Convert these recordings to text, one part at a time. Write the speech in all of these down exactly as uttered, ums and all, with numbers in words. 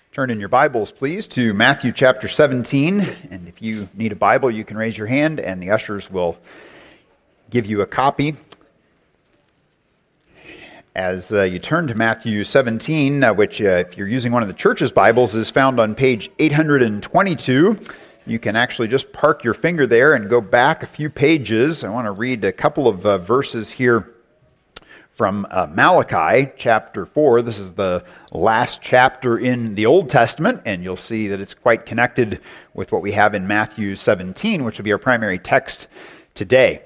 Turn in your Bibles, please, to Matthew chapter seventeen. And if you need a Bible, you can raise your hand, and the ushers will give you a copy. As uh, you turn to Matthew seventeen, uh, which, uh, if you're using one of the church's Bibles, is found on page eight hundred twenty-two, you can actually just park your finger there and go back a few pages. I want to read a couple of uh, verses here from uh, Malachi chapter four. This is the last chapter in the Old Testament, and you'll see that it's quite connected with what we have in Matthew seventeen, which will be our primary text today.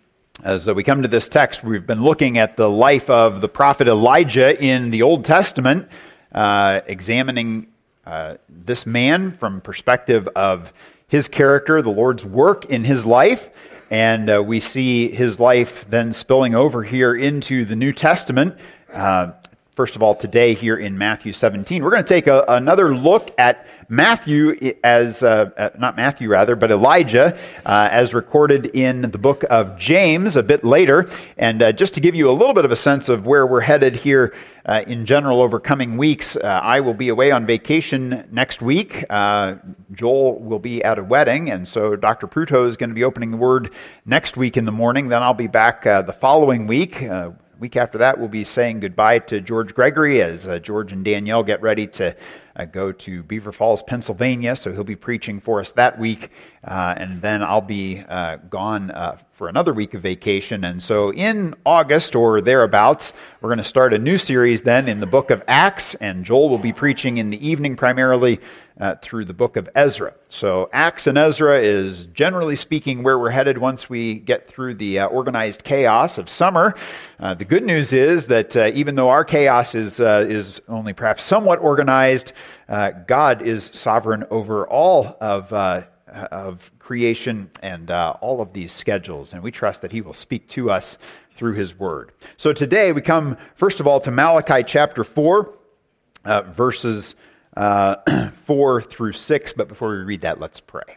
As we come to this text, we've been looking at the life of the prophet Elijah in the Old Testament, uh, examining uh, this man from perspective of his character, the Lord's work in his life. And uh, we see his life then spilling over here into the New Testament. Uh, first of all, today here in Matthew seventeen, we're going to take a, another look at Matthew as, uh, uh, not Matthew rather, but Elijah uh, as recorded in the book of James a bit later. And uh, just to give you a little bit of a sense of where we're headed here uh, in general over coming weeks, uh, I will be away on vacation next week. Uh, Joel will be at a wedding, and so Doctor Pruto is going to be opening the Word next week in the morning. Then I'll be back uh, the following week. Uh, week after that, we'll be saying goodbye to George Gregory as uh, George and Danielle get ready to uh, go to Beaver Falls, Pennsylvania. So he'll be preaching for us that week, uh, and then I'll be uh, gone uh, for another week of vacation. And so in August or thereabouts, we're going to start a new series then in the book of Acts, and Joel will be preaching in the evening primarily Uh, through the book of Ezra. So Acts and Ezra is generally speaking where we're headed once we get through the uh, organized chaos of summer. Uh, the good news is that uh, even though our chaos is uh, is only perhaps somewhat organized, uh, God is sovereign over all of uh, of creation and uh, all of these schedules, and we trust that He will speak to us through His Word. So today we come first of all to Malachi chapter four, uh, verses Uh, four through six, but before we read that, let's pray.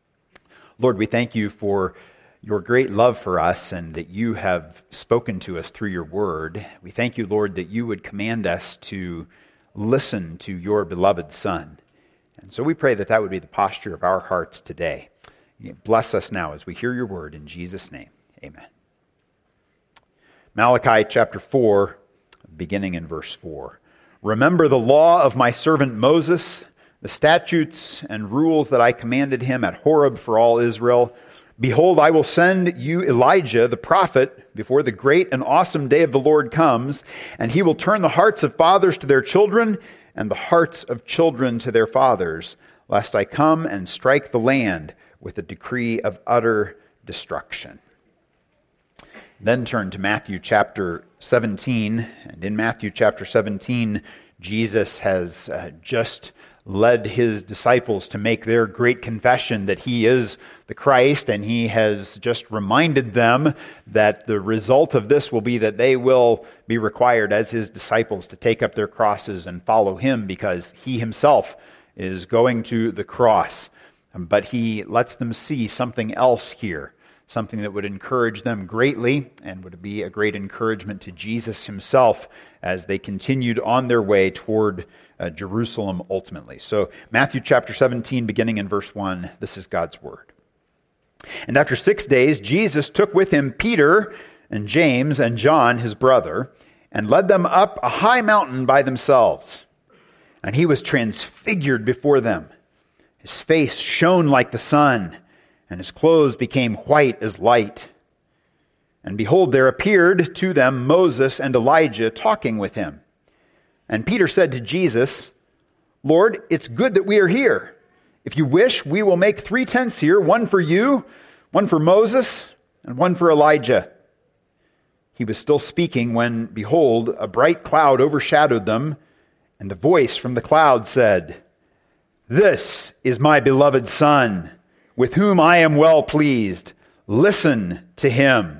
Lord, we thank you for your great love for us and that you have spoken to us through your word. We thank you, Lord, that you would command us to listen to your beloved Son. And so we pray that that would be the posture of our hearts today. Bless us now as we hear your word in Jesus' name. Amen. Malachi chapter four, beginning in verse four. Remember the law of my servant Moses, the statutes and rules that I commanded him at Horeb for all Israel. Behold, I will send you Elijah the prophet before the great and awesome day of the Lord comes, and he will turn the hearts of fathers to their children and the hearts of children to their fathers, lest I come and strike the land with a decree of utter destruction. Then turn to Matthew chapter seventeen, and in Matthew chapter seventeen, Jesus has uh, just led his disciples to make their great confession that he is the Christ, and he has just reminded them that the result of this will be that they will be required as his disciples to take up their crosses and follow him, because he himself is going to the cross. But he lets them see something else here, something that would encourage them greatly and would be a great encouragement to Jesus himself as they continued on their way toward uh, Jerusalem ultimately. So Matthew chapter seventeen, beginning in verse one, this is God's word. And after six days, Jesus took with him Peter and James and John, his brother, and led them up a high mountain by themselves. And he was transfigured before them. His face shone like the sun, and his clothes became white as light. And behold, there appeared to them Moses and Elijah talking with him. And Peter said to Jesus, Lord, it's good that we are here. If you wish, we will make three tents here, one for you, one for Moses, and one for Elijah. He was still speaking when, behold, a bright cloud overshadowed them, and the voice from the cloud said, This is my beloved Son, with whom I am well pleased. Listen to him.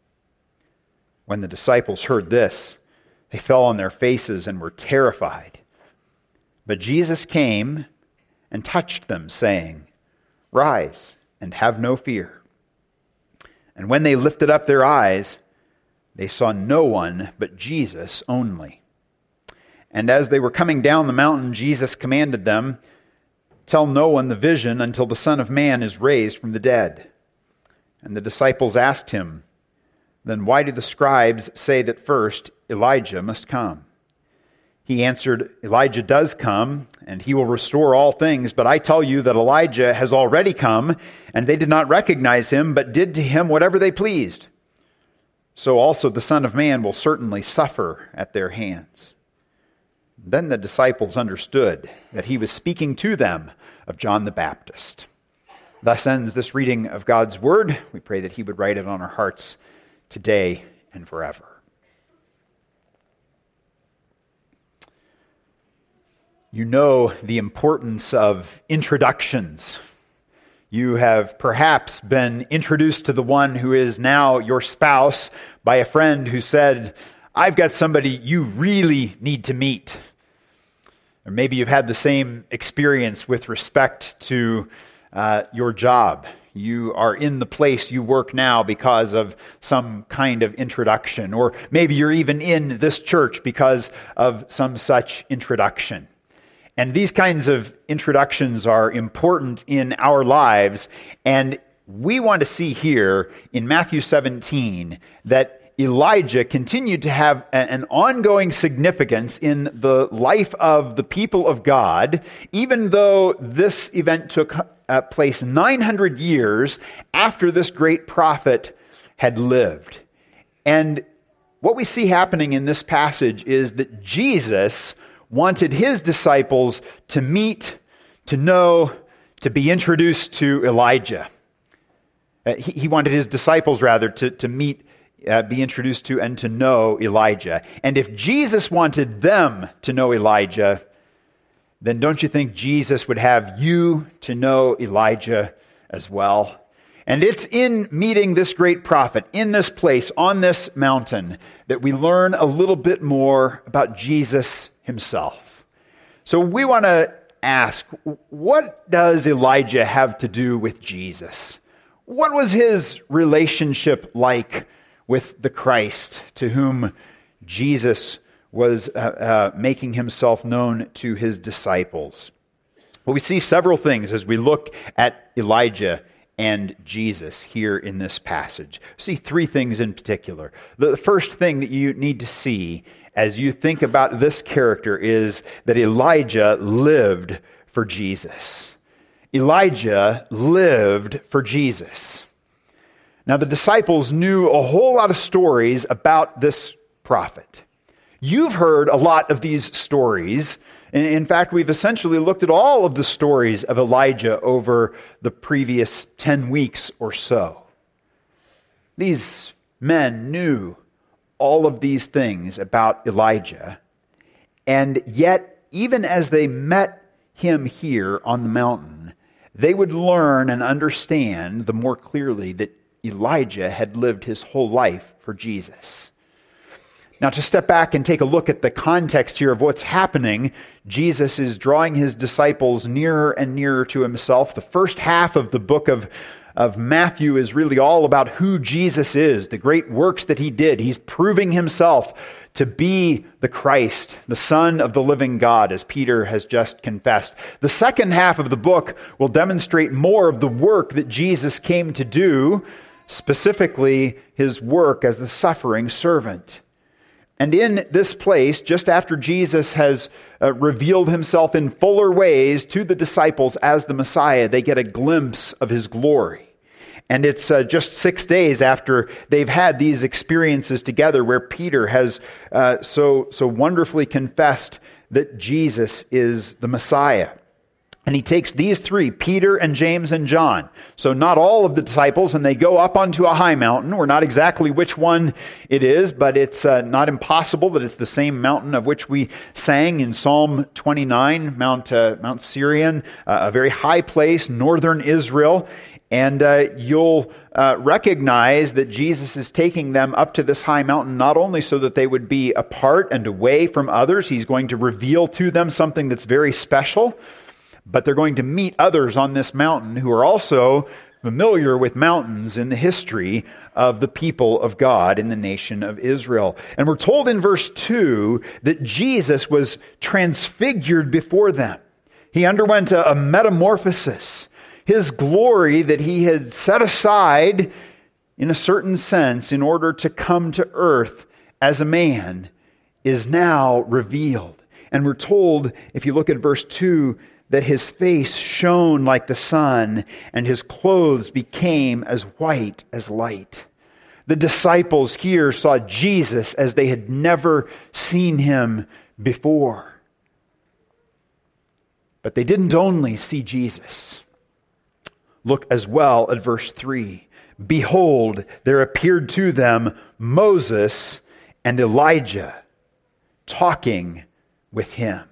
When the disciples heard this, they fell on their faces and were terrified. But Jesus came and touched them, saying, Rise and have no fear. And when they lifted up their eyes, they saw no one but Jesus only. And as they were coming down the mountain, Jesus commanded them, "Tell no one the vision until the Son of Man is raised from the dead." And the disciples asked him, "Then why do the scribes say that first Elijah must come?" He answered, "Elijah does come, and he will restore all things. But I tell you that Elijah has already come, and they did not recognize him, but did to him whatever they pleased. So also the Son of Man will certainly suffer at their hands." Then the disciples understood that he was speaking to them of John the Baptist. Thus ends this reading of God's Word. We pray that he would write it on our hearts today and forever. You know the importance of introductions. You have perhaps been introduced to the one who is now your spouse by a friend who said, "I've got somebody you really need to meet." Or maybe you've had the same experience with respect to uh, your job. You are in the place you work now because of some kind of introduction. Or maybe you're even in this church because of some such introduction. And these kinds of introductions are important in our lives. And we want to see here in Matthew seventeen that Elijah continued to have an ongoing significance in the life of the people of God, even though this event took place nine hundred years after this great prophet had lived. And what we see happening in this passage is that Jesus wanted his disciples to meet, to know, to be introduced to Elijah. Uh, he, he wanted his disciples, rather, to, to meet Uh, be introduced to and to know Elijah. And if Jesus wanted them to know Elijah, then don't you think Jesus would have you to know Elijah as well? And it's in meeting this great prophet in this place, on this mountain, that we learn a little bit more about Jesus himself. So we want to ask, what does Elijah have to do with Jesus? What was his relationship like with the Christ, to whom Jesus was uh, uh, making himself known to his disciples? Well, we see several things as we look at Elijah and Jesus here in this passage. We see three things in particular. The first thing that you need to see as you think about this character is that Elijah lived for Jesus. Elijah lived for Jesus. Now, the disciples knew a whole lot of stories about this prophet. You've heard a lot of these stories. In fact, we've essentially looked at all of the stories of Elijah over the previous ten weeks or so. These men knew all of these things about Elijah, and yet, even as they met him here on the mountain, they would learn and understand the more clearly that Elijah had lived his whole life for Jesus. Now, to step back and take a look at the context here of what's happening, Jesus is drawing his disciples nearer and nearer to himself. The first half of the book of, of Matthew is really all about who Jesus is, the great works that he did. He's proving himself to be the Christ, the Son of the living God, as Peter has just confessed. The second half of the book will demonstrate more of the work that Jesus came to do, specifically his work as the suffering servant. And in this place, just after Jesus has uh, revealed himself in fuller ways to the disciples as the Messiah, they get a glimpse of his glory. And it's uh, just six days after they've had these experiences together where Peter has uh, so, so wonderfully confessed that Jesus is the Messiah. And he takes these three, Peter and James and John, so not all of the disciples, and they go up onto a high mountain. We're not exactly which one it is, but it's uh, not impossible that it's the same mountain of which we sang in Psalm twenty-nine, Mount uh, Mount Sirion, uh, a very high place, northern Israel. And uh, you'll uh, recognize that Jesus is taking them up to this high mountain not only so that they would be apart and away from others. He's going to reveal to them something that's very special. But they're going to meet others on this mountain who are also familiar with mountains in the history of the people of God in the nation of Israel. And we're told in verse two that Jesus was transfigured before them. He underwent a, a metamorphosis. His glory that he had set aside in a certain sense in order to come to earth as a man is now revealed. And we're told, if you look at verse two, that his face shone like the sun and his clothes became as white as light. The disciples here saw Jesus as they had never seen him before. But they didn't only see Jesus. Look as well at verse three. Behold, there appeared to them Moses and Elijah talking with him.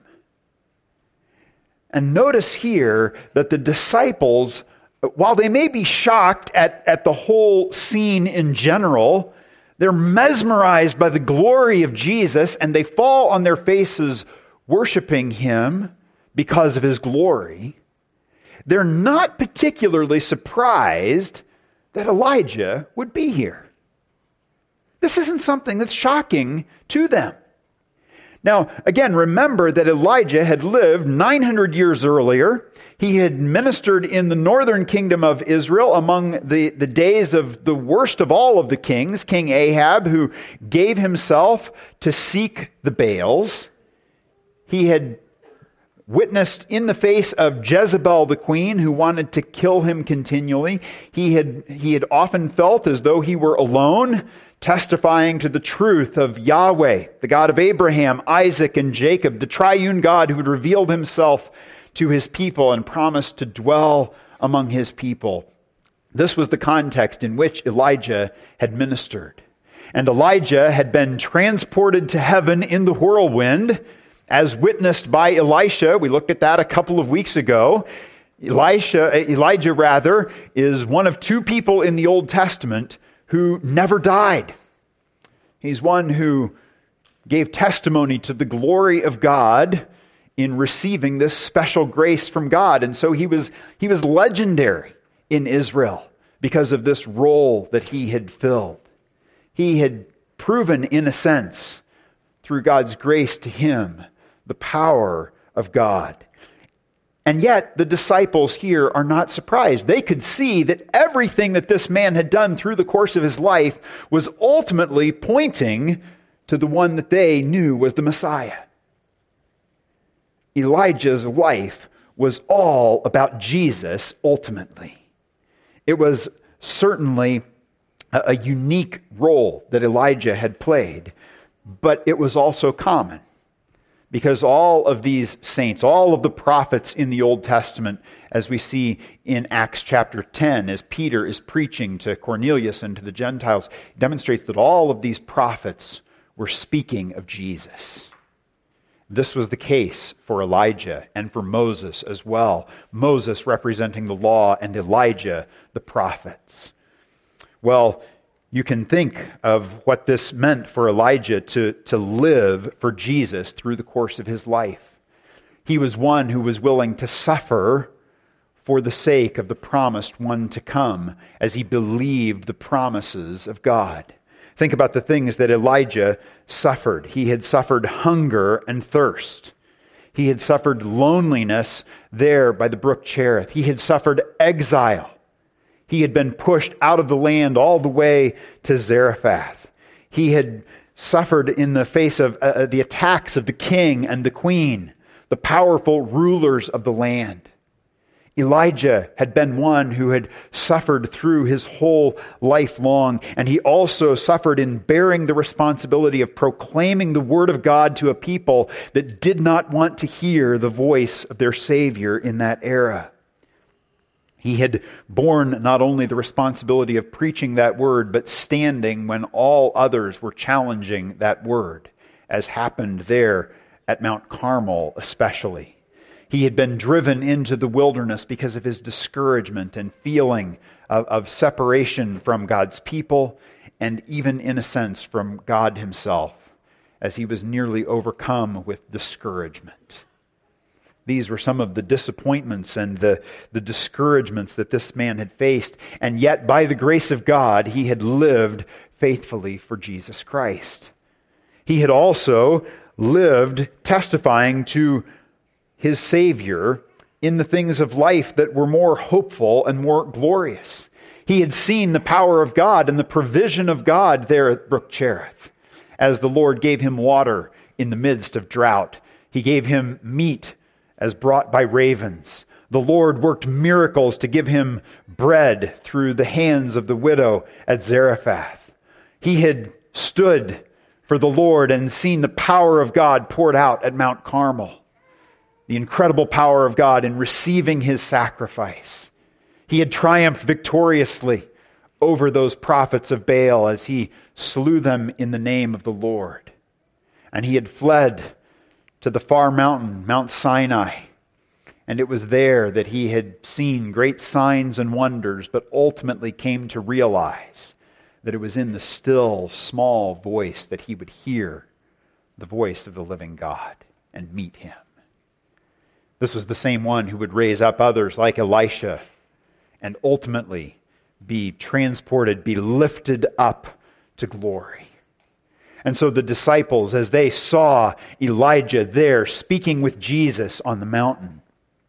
And notice here that the disciples, while they may be shocked at, at the whole scene in general, they're mesmerized by the glory of Jesus and they fall on their faces worshiping him because of his glory. They're not particularly surprised that Elijah would be here. This isn't something that's shocking to them. Now, again, remember that Elijah had lived nine hundred years earlier. He had ministered in the northern kingdom of Israel among the, the days of the worst of all of the kings, King Ahab, who gave himself to seek the Baals. He had witnessed in the face of Jezebel the queen, who wanted to kill him continually. He had, he had often felt as though he were alone, testifying to the truth of Yahweh, the God of Abraham, Isaac, and Jacob, the triune God who had revealed himself to his people and promised to dwell among his people. This was the context in which Elijah had ministered. And Elijah had been transported to heaven in the whirlwind, as witnessed by Elisha. We looked at that a couple of weeks ago. Elisha, Elijah rather, is one of two people in the Old Testament who never died. He's one who gave testimony to the glory of God in receiving this special grace from God. And so he was, he was legendary in Israel because of this role that he had filled. He had proven, in a sense, through God's grace to him, the power of God. And yet, the disciples here are not surprised. They could see that everything that this man had done through the course of his life was ultimately pointing to the one that they knew was the Messiah. Elijah's life was all about Jesus ultimately. It was certainly a, a unique role that Elijah had played, but it was also common. Because all of these saints, all of the prophets in the Old Testament, as we see in Acts chapter ten, as Peter is preaching to Cornelius and to the Gentiles, demonstrates that all of these prophets were speaking of Jesus. This was the case for Elijah and for Moses as well. Moses representing the law and Elijah the prophets. Well, you can think of what this meant for Elijah to, to live for Jesus through the course of his life. He was one who was willing to suffer for the sake of the promised one to come, as he believed the promises of God. Think about the things that Elijah suffered. He had suffered hunger and thirst. He had suffered loneliness there by the brook Cherith. He had suffered exile. He had been pushed out of the land all the way to Zarephath. He had suffered in the face of uh, the attacks of the king and the queen, the powerful rulers of the land. Elijah had been one who had suffered through his whole life long, and he also suffered in bearing the responsibility of proclaiming the word of God to a people that did not want to hear the voice of their Savior in that era. He had borne not only the responsibility of preaching that word, but standing when all others were challenging that word, as happened there at Mount Carmel especially. He had been driven into the wilderness because of his discouragement and feeling of, of separation from God's people, and even in a sense from God himself, as he was nearly overcome with discouragement. These were some of the disappointments and the, the discouragements that this man had faced. And yet, by the grace of God, he had lived faithfully for Jesus Christ. He had also lived testifying to his Savior in the things of life that were more hopeful and more glorious. He had seen the power of God and the provision of God there at Brook Cherith, as the Lord gave him water in the midst of drought. He gave him meat as brought by ravens. The Lord worked miracles to give him bread through the hands of the widow at Zarephath. He had stood for the Lord and seen the power of God poured out at Mount Carmel. The incredible power of God in receiving his sacrifice. He had triumphed victoriously over those prophets of Baal as he slew them in the name of the Lord. And he had fled to the far mountain, Mount Sinai. And it was there that he had seen great signs and wonders, but ultimately came to realize that it was in the still, small voice that he would hear the voice of the living God and meet him. This was the same one who would raise up others like Elisha and ultimately be transported, be lifted up to glory. And so the disciples, as they saw Elijah there speaking with Jesus on the mountain,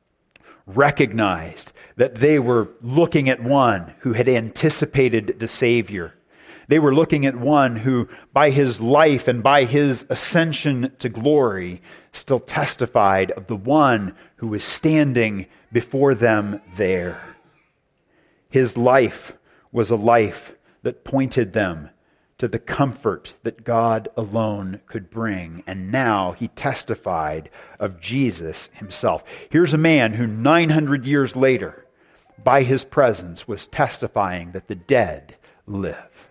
recognized that they were looking at one who had anticipated the Savior. They were looking at one who, by his life and by his ascension to glory, still testified of the one who was standing before them there. His life was a life that pointed them to the comfort that God alone could bring. And now he testified of Jesus himself. Here's a man who nine hundred years later, by his presence, was testifying that the dead live.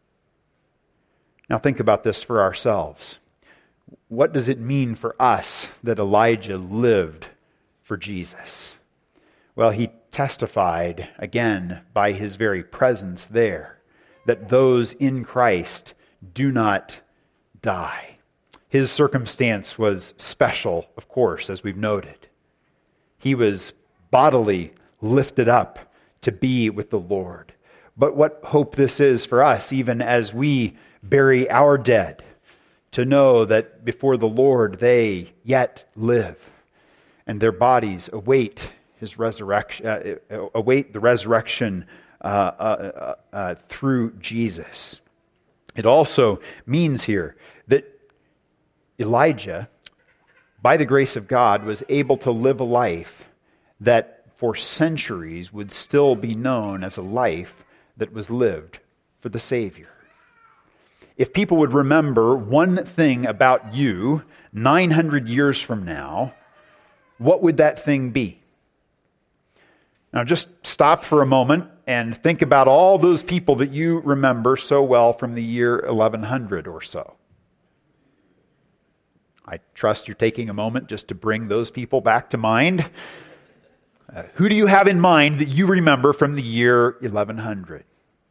Now think about this for ourselves. What does it mean for us that Elijah lived for Jesus? Well, he testified, again, by his very presence there, that those in Christ do not die. His circumstance was special, of course, as we've noted. He was bodily lifted up to be with the Lord. But what hope this is for us, even as we bury our dead, to know that before the Lord they yet live, and their bodies await his resurrection, uh, await the resurrection uh, uh, uh, uh, through Jesus. It also means here that Elijah, by the grace of God, was able to live a life that for centuries would still be known as a life that was lived for the Savior. If people would remember one thing about you nine hundred years from now, what would that thing be? Now just stop for a moment and think about all those people that you remember so well from the year eleven hundred or so. I trust you're taking a moment just to bring those people back to mind. Uh, who do you have in mind that you remember from the year eleven hundred?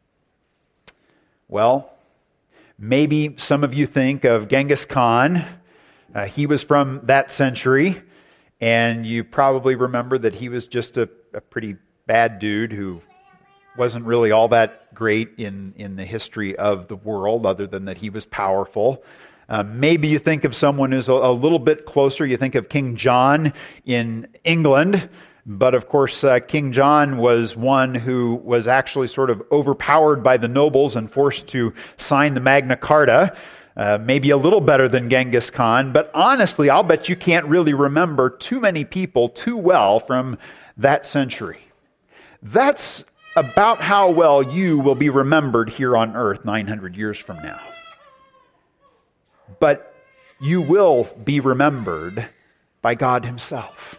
Well, maybe some of you think of Genghis Khan. Uh, he was from that century, and you probably remember that he was just a, a pretty bad dude who wasn't really all that great in, in the history of the world, other than that he was powerful. Uh, maybe you think of someone who's a, a little bit closer. You think of King John in England. But of course, uh, King John was one who was actually sort of overpowered by the nobles and forced to sign the Magna Carta. Uh, maybe a little better than Genghis Khan. But honestly, I'll bet you can't really remember too many people too well from that century. That's about how well you will be remembered here on earth nine hundred years from now. But you will be remembered by God himself.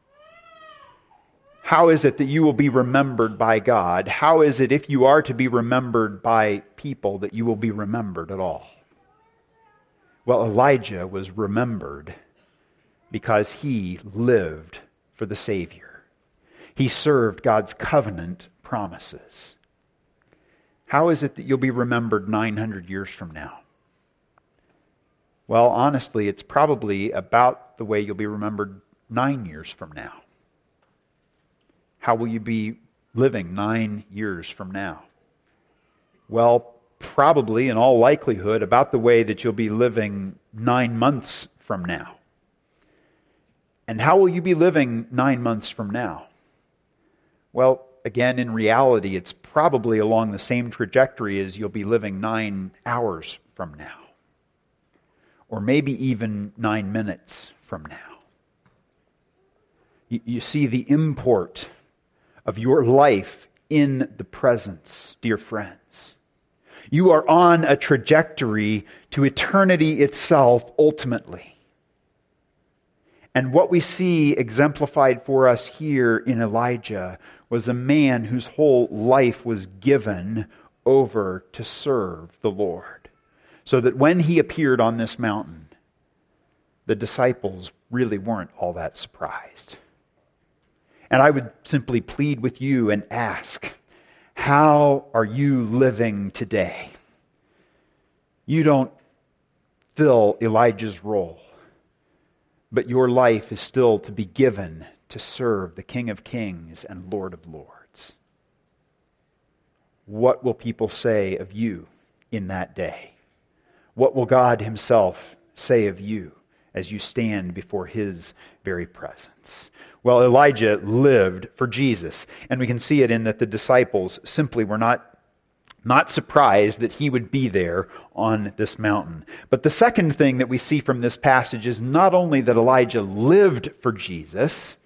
How is it that you will be remembered by God? How is it, if you are to be remembered by people, that you will be remembered at all? Well, Elijah was remembered because he lived for the Savior. He served God's covenant promises. How is it that you'll be remembered nine hundred years from now? Well, honestly, it's probably about the way you'll be remembered nine years from now? How will you be living nine years from now? Well, probably in all likelihood about the way that you'll be living nine months from now. And how will you be living nine months from now? Well, again, in reality, it's probably along the same trajectory as you'll be living nine hours from now. Or maybe even nine minutes from now. You, you see the import of your life in the presence, dear friends. You are on a trajectory to eternity itself ultimately. And what we see exemplified for us here in Elijah was a man whose whole life was given over to serve the Lord. So that when he appeared on this mountain, the disciples really weren't all that surprised. And I would simply plead with you and ask, how are you living today? You don't fill Elijah's role, but your life is still to be given to serve the King of Kings and Lord of Lords. What will people say of you in that day? What will God himself say of you as you stand before his very presence? Well, Elijah lived for Jesus, and we can see it in that the disciples simply were not, not surprised that he would be there on this mountain. But the second thing that we see from this passage is not only that Elijah lived for Jesus,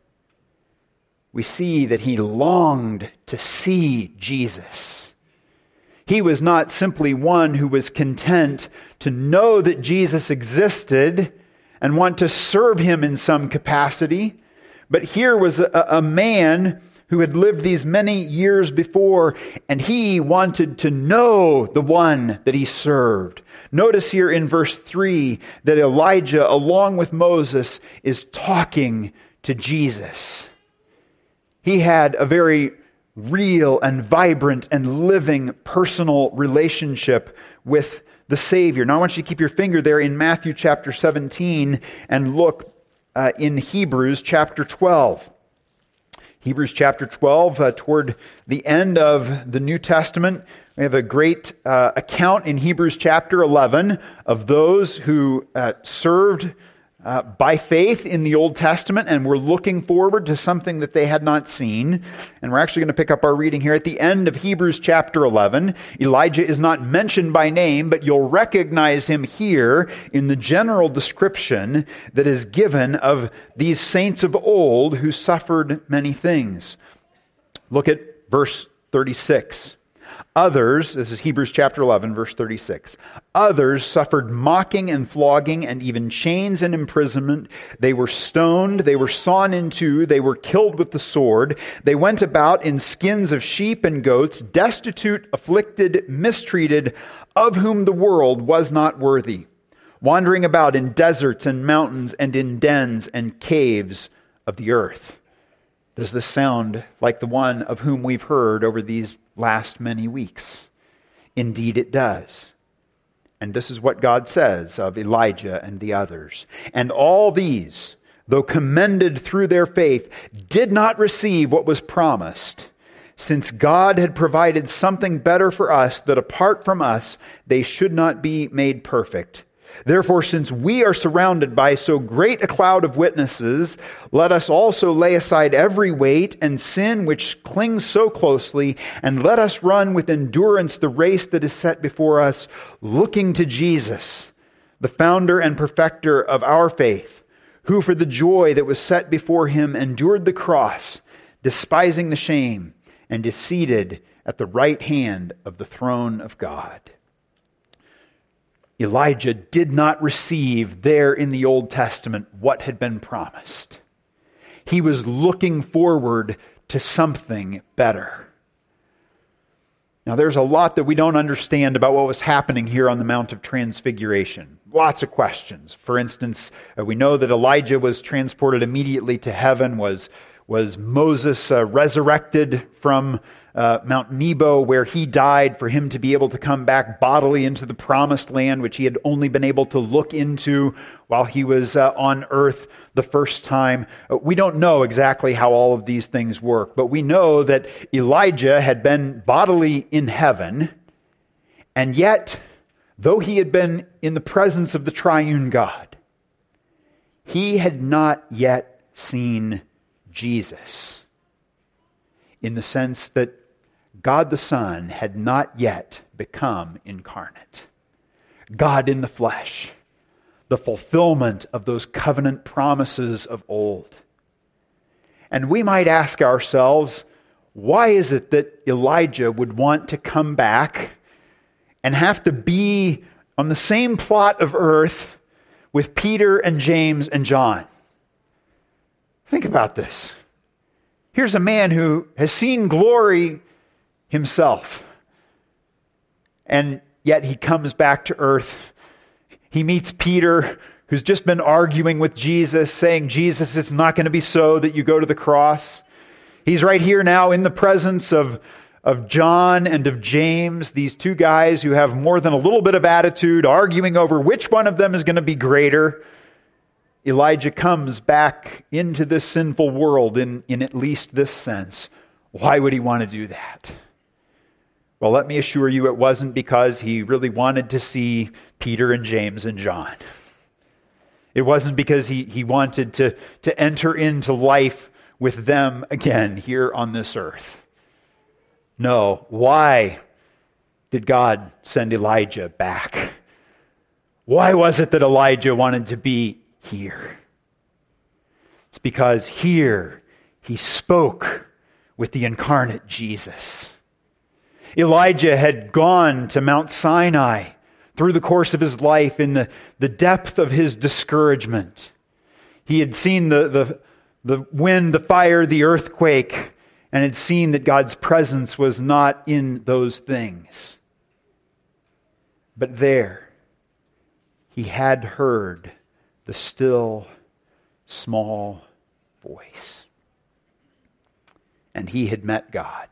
we see that he longed to see Jesus. He was not simply one who was content to know that Jesus existed and want to serve him in some capacity. But here was a, a man who had lived these many years before, and he wanted to know the one that he served. Notice here in verse three that Elijah, along with Moses, is talking to Jesus. He had a very real and vibrant and living personal relationship with the Savior. Now I want you to keep your finger there in Matthew chapter seventeen and look Uh, in Hebrews chapter twelve. Hebrews chapter twelve, uh, toward the end of the New Testament, we have a great uh, account in Hebrews chapter eleven of those who uh, served uh, by faith in the Old Testament and were looking forward to something that they had not seen. And we're actually going to pick up our reading here at the end of Hebrews chapter eleven. Elijah is not mentioned by name, but you'll recognize him here in the general description that is given of these saints of old who suffered many things. Look at verse thirty-six. Others, this is Hebrews chapter eleven, verse thirty-six. Others suffered mocking and flogging and even chains and imprisonment. They were stoned, they were sawn in two, they were killed with the sword. They went about in skins of sheep and goats, destitute, afflicted, mistreated, of whom the world was not worthy, wandering about in deserts and mountains and in dens and caves of the earth. Does this sound like the one of whom we've heard over these last many weeks? Indeed it does. And this is what God says of Elijah and the others. And all these, though commended through their faith, did not receive what was promised, since God had provided something better for us, that apart from us they should not be made perfect. Therefore, since we are surrounded by so great a cloud of witnesses, let us also lay aside every weight and sin which clings so closely, and let us run with endurance the race that is set before us, looking to Jesus, the founder and perfecter of our faith, who for the joy that was set before him endured the cross, despising the shame, and is seated at the right hand of the throne of God. Elijah did not receive there in the Old Testament what had been promised. He was looking forward to something better. Now, there's a lot that we don't understand about what was happening here on the Mount of Transfiguration. Lots of questions. For instance, we know that Elijah was transported immediately to heaven, was, Was Moses uh, resurrected from uh, Mount Nebo, where he died, for him to be able to come back bodily into the promised land, which he had only been able to look into while he was uh, on earth the first time? Uh, we don't know exactly how all of these things work, but we know that Elijah had been bodily in heaven, and yet, though he had been in the presence of the triune God, he had not yet seen Jesus, in the sense that God the Son had not yet become incarnate. God in the flesh, the fulfillment of those covenant promises of old. And we might ask ourselves, why is it that Elijah would want to come back and have to be on the same plot of earth with Peter and James and John? Think about this. Here's a man who has seen glory himself, and yet he comes back to earth. He meets Peter, who's just been arguing with Jesus, saying, Jesus, it's not going to be so that you go to the cross. He's right here now in the presence of, of John and of James, these two guys who have more than a little bit of attitude, arguing over which one of them is going to be greater. Elijah comes back into this sinful world in, in at least this sense. Why would he want to do that? Well, let me assure you, it wasn't because he really wanted to see Peter and James and John. It wasn't because he, he wanted to, to enter into life with them again here on this earth. No. Why did God send Elijah back? Why was it that Elijah wanted to be here? It's because here he spoke with the incarnate Jesus. Elijah had gone to Mount Sinai through the course of his life in the, the depth of his discouragement. He had seen the, the, the wind, the fire, the earthquake, and had seen that God's presence was not in those things. But there, he had heard the still, small voice. And he had met God.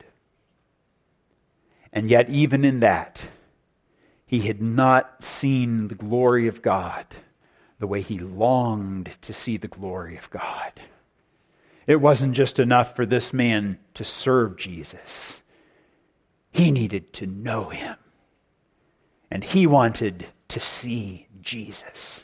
And yet, even in that, he had not seen the glory of God the way he longed to see the glory of God. It wasn't just enough for this man to serve Jesus. He needed to know him. And he wanted to see Jesus.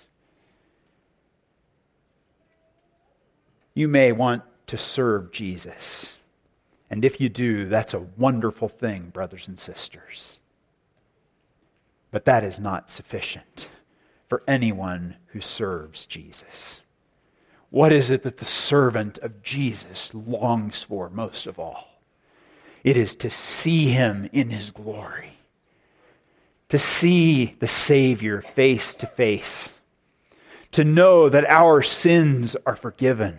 You may want to serve Jesus. And if you do, that's a wonderful thing, brothers and sisters. But that is not sufficient for anyone who serves Jesus. What is it that the servant of Jesus longs for most of all? It is to see him in his glory. To see the Savior face to face. To know that our sins are forgiven.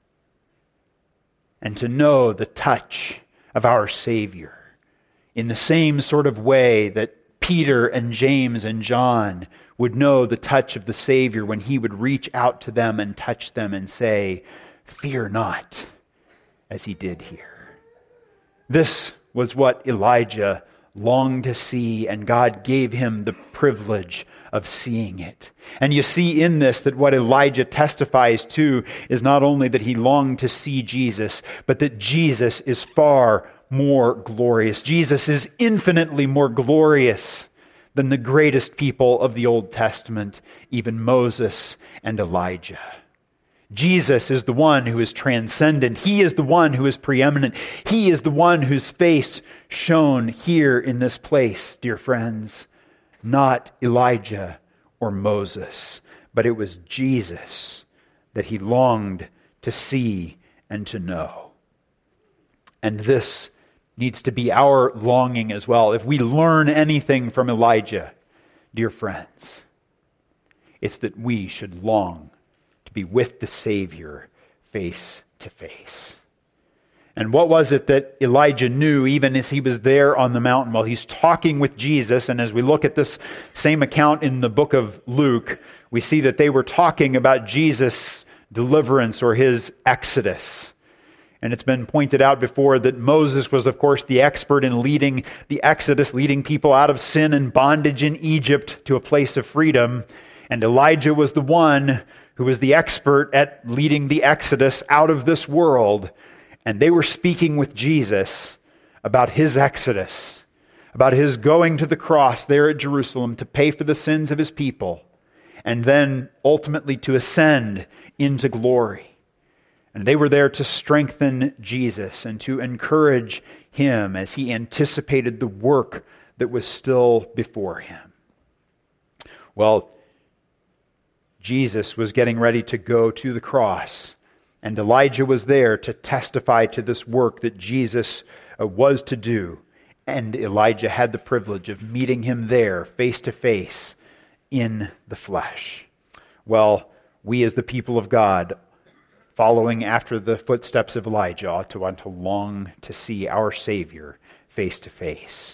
And to know the touch of our Savior in the same sort of way that Peter and James and John would know the touch of the Savior when he would reach out to them and touch them and say, "Fear not," as he did here. This was what Elijah longed to see, and God gave him the privilege of seeing it. And you see in this that what Elijah testifies to is not only that he longed to see Jesus, but that Jesus is far more glorious. Jesus is infinitely more glorious than the greatest people of the Old Testament, even Moses and Elijah. Jesus is the one who is transcendent. He is the one who is preeminent. He is the one whose face shone here in this place, dear friends. Not Elijah or Moses, but it was Jesus that he longed to see and to know. And this needs to be our longing as well. If we learn anything from Elijah, dear friends, it's that we should long to be with the Savior face to face. And what was it that Elijah knew even as he was there on the mountain? Well, he's talking with Jesus, and as we look at this same account in the book of Luke, we see that they were talking about Jesus' deliverance or his exodus. And it's been pointed out before that Moses was, of course, the expert in leading the Exodus, leading people out of sin and bondage in Egypt to a place of freedom. And Elijah was the one who was the expert at leading the Exodus out of this world. And they were speaking with Jesus about his Exodus, about his going to the cross there at Jerusalem to pay for the sins of his people, and then ultimately to ascend into glory. And they were there to strengthen Jesus and to encourage him as he anticipated the work that was still before him. Well, Jesus was getting ready to go to the cross, and Elijah was there to testify to this work that Jesus uh, was to do. And Elijah had the privilege of meeting him there face to face in the flesh. Well, we as the people of God, following after the footsteps of Elijah, ought to want to long to see our Savior face to face.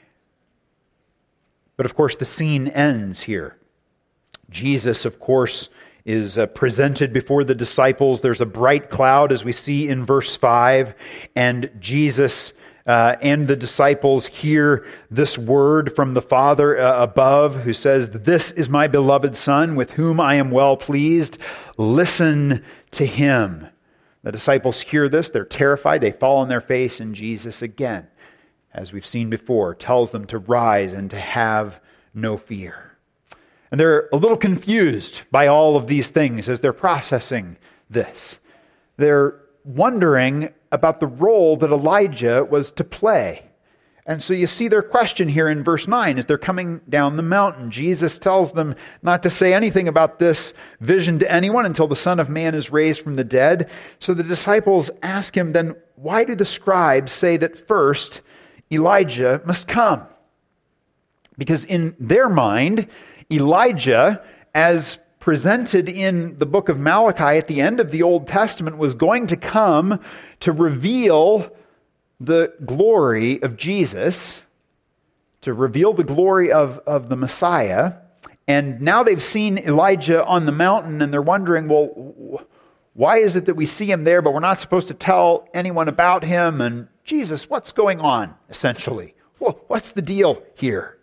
But of course, the scene ends here. Jesus, of course, is uh, presented before the disciples. There's a bright cloud, as we see in verse five, and Jesus uh, and the disciples hear this word from the Father uh, above, who says, "This is my beloved Son, with whom I am well pleased. Listen to him." The disciples hear this. They're terrified. They fall on their face, and Jesus again, as we've seen before, tells them to rise and to have no fear. And they're a little confused by all of these things as they're processing this. They're wondering about the role that Elijah was to play. And so you see their question here in verse nine as they're coming down the mountain. Jesus tells them not to say anything about this vision to anyone until the Son of Man is raised from the dead. So the disciples ask him, then why do the scribes say that first Elijah must come? Because in their mind, Elijah, as presented in the book of Malachi at the end of the Old Testament, was going to come to reveal the glory of Jesus, to reveal the glory of, of the Messiah. And now they've seen Elijah on the mountain, and they're wondering, well, why is it that we see him there, but we're not supposed to tell anyone about him? And Jesus, what's going on, essentially? Well, what's the deal here?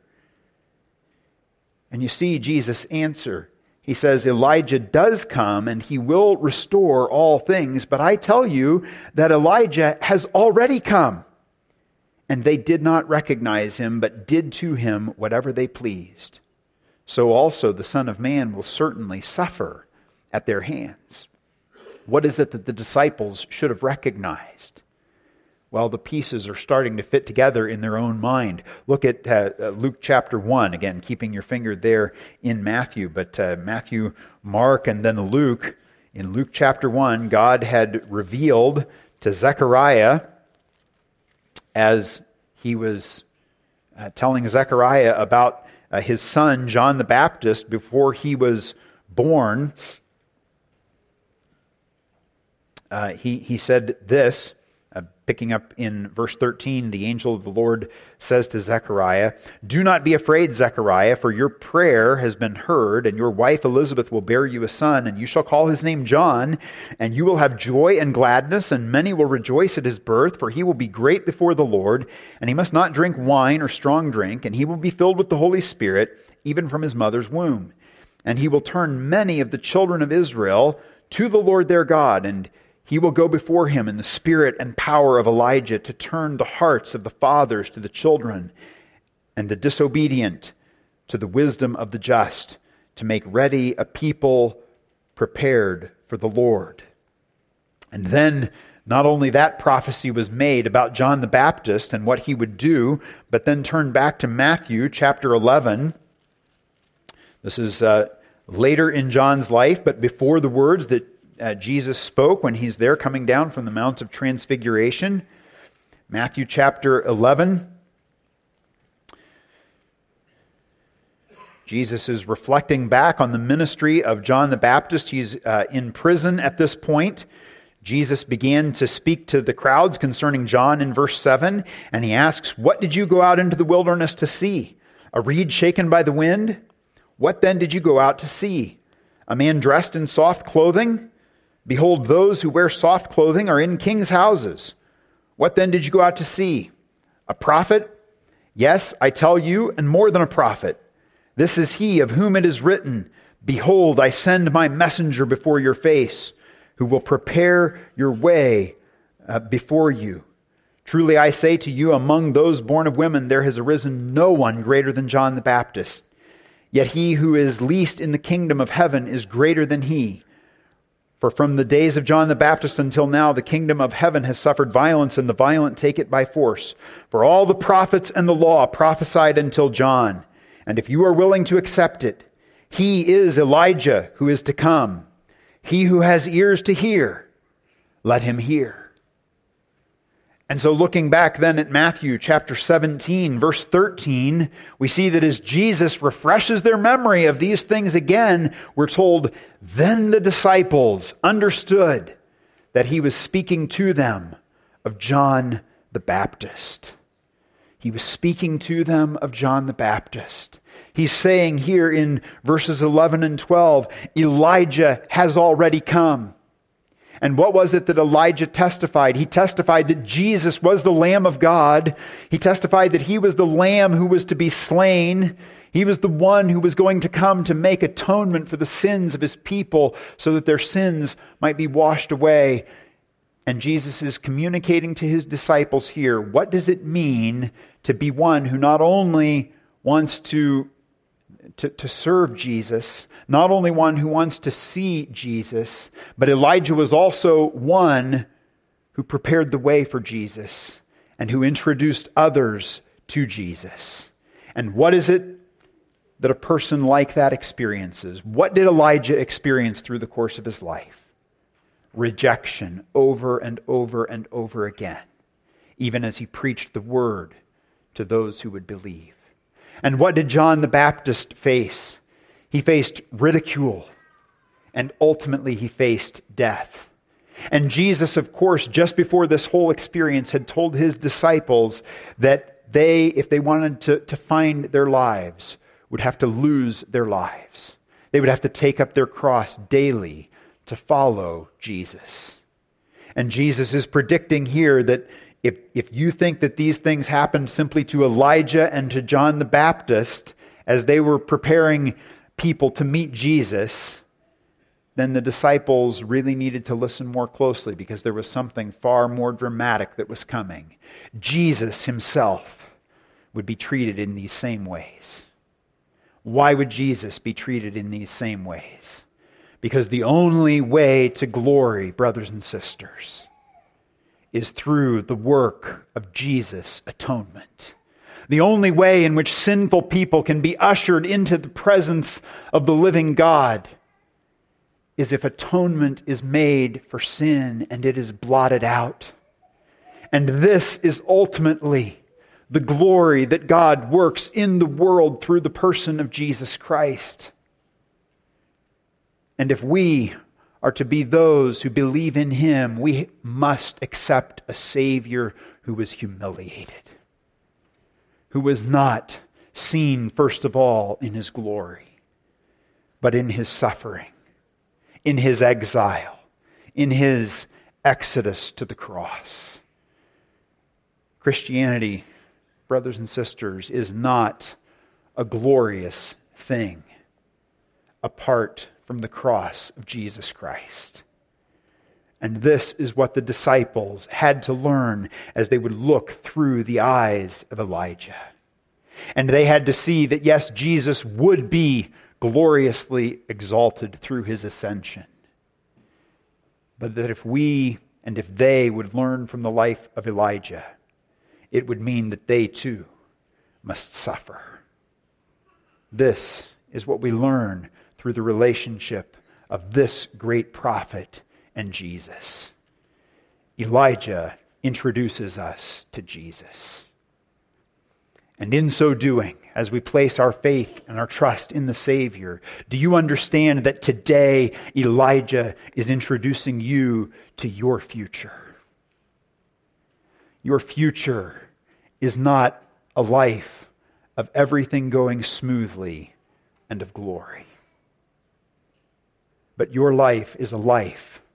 And you see Jesus answer. He says, Elijah does come and he will restore all things, but I tell you that Elijah has already come. And they did not recognize him, but did to him whatever they pleased. So also the Son of Man will certainly suffer at their hands. What is it that the disciples should have recognized? Well, the pieces are starting to fit together in their own mind. Look at uh, uh, Luke chapter one, again, keeping your finger there in Matthew, but uh, Matthew, Mark, and then Luke. In Luke chapter one, God had revealed to Zechariah, as he was uh, telling Zechariah about uh, his son, John the Baptist, before he was born, uh, he, he said this, Uh, picking up in verse thirteen, the angel of the Lord says to Zechariah, "Do not be afraid, Zechariah, for your prayer has been heard, and your wife Elizabeth will bear you a son, and you shall call his name John, and you will have joy and gladness, and many will rejoice at his birth, for he will be great before the Lord, and he must not drink wine or strong drink, and he will be filled with the Holy Spirit, even from his mother's womb. And he will turn many of the children of Israel to the Lord their God, and he will go before him in the spirit and power of Elijah to turn the hearts of the fathers to the children and the disobedient to the wisdom of the just, to make ready a people prepared for the Lord." And then not only that prophecy was made about John the Baptist and what he would do, but then turn back to Matthew chapter eleven. This is uh, later in John's life, but before the words that Uh, Jesus spoke when he's there coming down from the Mount of Transfiguration. Matthew chapter eleven. Jesus is reflecting back on the ministry of John the Baptist. He's uh, in prison at this point. Jesus began to speak to the crowds concerning John in verse seven, and he asks, "What did you go out into the wilderness to see? A reed shaken by the wind? What then did you go out to see? A man dressed in soft clothing? Behold, those who wear soft clothing are in kings' houses. What then did you go out to see? A prophet? Yes, I tell you, and more than a prophet. This is he of whom it is written, Behold, I send my messenger before your face, who will prepare your way uh, before you. Truly I say to you, among those born of women there has arisen no one greater than John the Baptist. Yet he who is least in the kingdom of heaven is greater than he. For from the days of John the Baptist until now, the kingdom of heaven has suffered violence, and the violent take it by force. For all the prophets and the law prophesied until John. And if you are willing to accept it, he is Elijah who is to come. He who has ears to hear, let him hear. And so looking back then at Matthew chapter seventeen, verse thirteen, we see that as Jesus refreshes their memory of these things again, we're told, then the disciples understood that he was speaking to them of John the Baptist. He was speaking to them of John the Baptist. He's saying here in verses eleven and twelve, Elijah has already come. And what was it that Elijah testified? He testified that Jesus was the Lamb of God. He testified that he was the Lamb who was to be slain. He was the one who was going to come to make atonement for the sins of his people so that their sins might be washed away. And Jesus is communicating to his disciples here, what does it mean to be one who not only wants to To, to serve Jesus, not only one who wants to see Jesus, but Elijah was also one who prepared the way for Jesus and who introduced others to Jesus. And what is it that a person like that experiences? What did Elijah experience through the course of his life? Rejection over and over and over again, even as he preached the word to those who would believe. And what did John the Baptist face? He faced ridicule, and ultimately he faced death. And Jesus, of course, just before this whole experience, had told his disciples that they, if they wanted to, to find their lives, would have to lose their lives. They would have to take up their cross daily to follow Jesus. And Jesus is predicting here that If, if you think that these things happened simply to Elijah and to John the Baptist as they were preparing people to meet Jesus, then the disciples really needed to listen more closely because there was something far more dramatic that was coming. Jesus himself would be treated in these same ways. Why would Jesus be treated in these same ways? Because the only way to glory, brothers and sisters, is through the work of Jesus' atonement. The only way in which sinful people can be ushered into the presence of the living God is if atonement is made for sin and it is blotted out. And this is ultimately the glory that God works in the world through the person of Jesus Christ. And if we are to be those who believe in him, we must accept a Savior who was humiliated, who was not seen, first of all, in his glory, but in his suffering, in his exile, in his exodus to the cross. Christianity, brothers and sisters, is not a glorious thing apart from the cross of Jesus Christ. And this is what the disciples had to learn as they would look through the eyes of Elijah. And they had to see that, yes, Jesus would be gloriously exalted through his ascension. But that if we and if they would learn from the life of Elijah, it would mean that they too must suffer. This is what we learn through the relationship of this great prophet and Jesus. Elijah introduces us to Jesus. And in so doing, as we place our faith and our trust in the Savior, do you understand that today Elijah is introducing you to your future? Your future is not a life of everything going smoothly and of glory. But your life is a life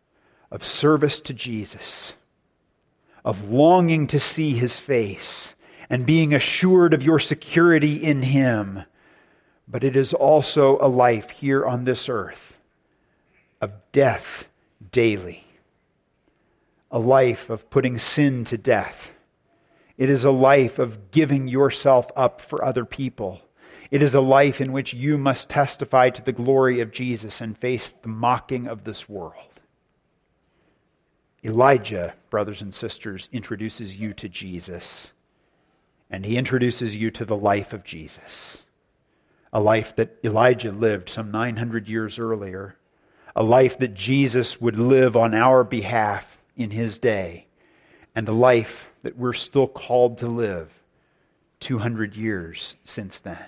of service to Jesus, of longing to see his face, and being assured of your security in him. But it is also a life here on this earth of death daily, a life of putting sin to death. It is a life of giving yourself up for other people. It is a life in which you must testify to the glory of Jesus and face the mocking of this world. Elijah, brothers and sisters, introduces you to Jesus, and he introduces you to the life of Jesus, a life that Elijah lived some nine hundred years earlier, a life that Jesus would live on our behalf in his day, and a life that we're still called to live two hundred years since then.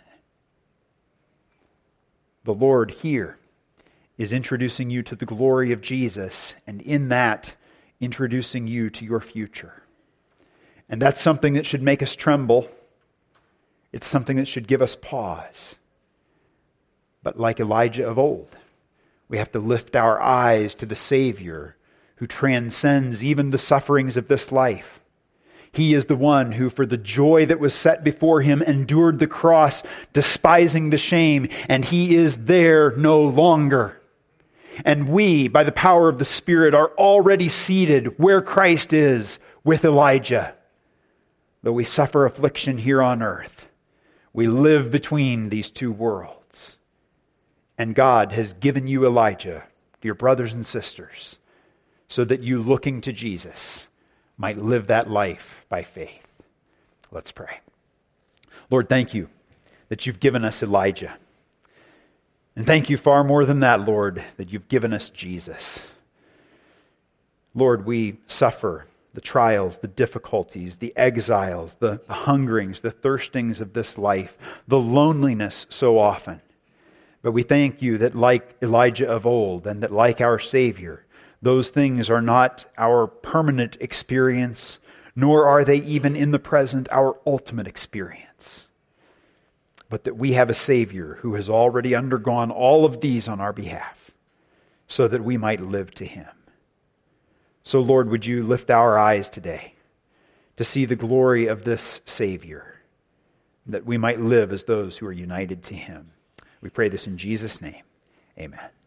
The Lord here is introducing you to the glory of Jesus, and in that, introducing you to your future. And that's something that should make us tremble. It's something that should give us pause. But like Elijah of old, we have to lift our eyes to the Savior who transcends even the sufferings of this life. He is the one who, for the joy that was set before him, endured the cross, despising the shame, and he is there no longer. And we, by the power of the Spirit, are already seated where Christ is with Elijah. Though we suffer affliction here on earth, we live between these two worlds. And God has given you Elijah, dear brothers and sisters, so that you, looking to Jesus, might live that life by faith. Let's pray. Lord, thank you that you've given us Elijah. And thank you far more than that, Lord, that you've given us Jesus. Lord, we suffer the trials, the difficulties, the exiles, the, the hungerings, the thirstings of this life, the loneliness so often. But we thank you that like Elijah of old, and that like our Savior, those things are not our permanent experience, nor are they even in the present our ultimate experience. But that we have a Savior who has already undergone all of these on our behalf, so that we might live to him. So, Lord, would you lift our eyes today to see the glory of this Savior, that we might live as those who are united to him. We pray this in Jesus' name. Amen.